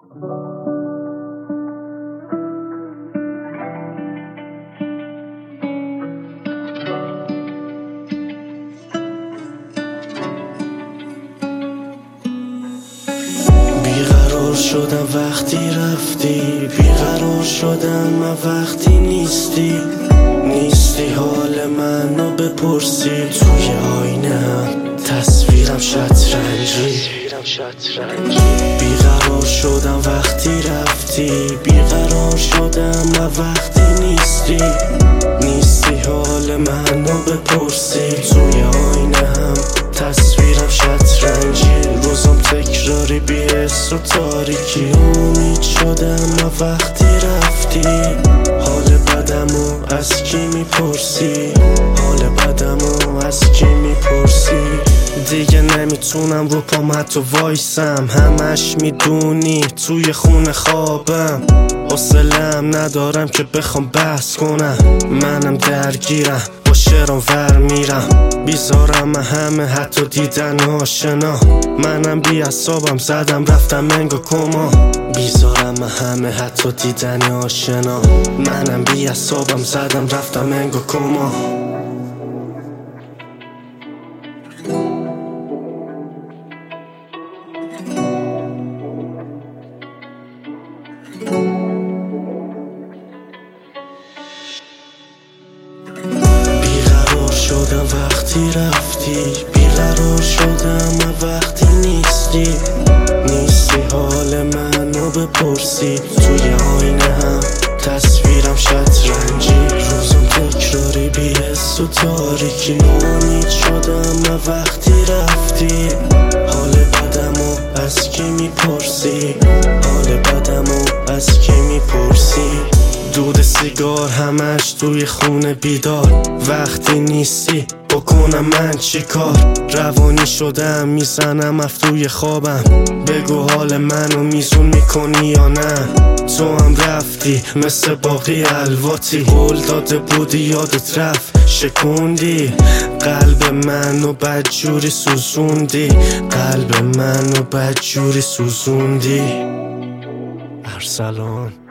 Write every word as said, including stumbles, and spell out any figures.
بیقرار شدم وقتی رفتی، بیقرار شدم من وقتی نیستی. نیستی حال منو بپرسی، توی آینه تصویرم شطرنجی. بیقرار شدم وقتی رفتی، بیقرار شدم من وقتی نیستی. نیستی حال منو بپرسی، توی آینه هم تصویرم شطرنجی. روزم تکراری بی حس و تاریکی، امید شدم من وقتی رفتی. حال بدمو از کی میپرسی، حال بدمو از کی میپرسی. دیگه نمیتونم رو پام حتی وایسم، همش میدونی توی خونه خوابم. حوصله‌ام ندارم که بخوام بحث کنم، منم درگیرم با شعرام ور میرم. بیزارم همه حتی دیدن آشنا، منم بی اعصابم زدم رفتم انگا کما. بیزارم همه حتی دیدن آشنا، منم بی اعصابم زدم رفتم انگا کما. بیقرار شدم وقتی رفتی، بیقرار شدم من وقتی نیستی. نیستی حال منو بپرسی، توی آینه هم تصویرم شطرنجی. روزم تکراری بی حس و تاریکی، امید شدم من وقتی رفتی. حال بدمو از کی میپرسی، حال بدمو از کی میپرسی. دود سیگار همش توی خونه بیدار، وقتی نیستی بکنم من چی کار. روانی شدم میزنم اف توی خوابم، بگو حال منو میزون میکنی یا نه. تو هم رفتی مثل باقی الواتی، قول داده بودی یادت رفت شکوندی. قلب منو بدجوری سوزوندی، قلب منو بدجوری سوزوندی. ارسلان.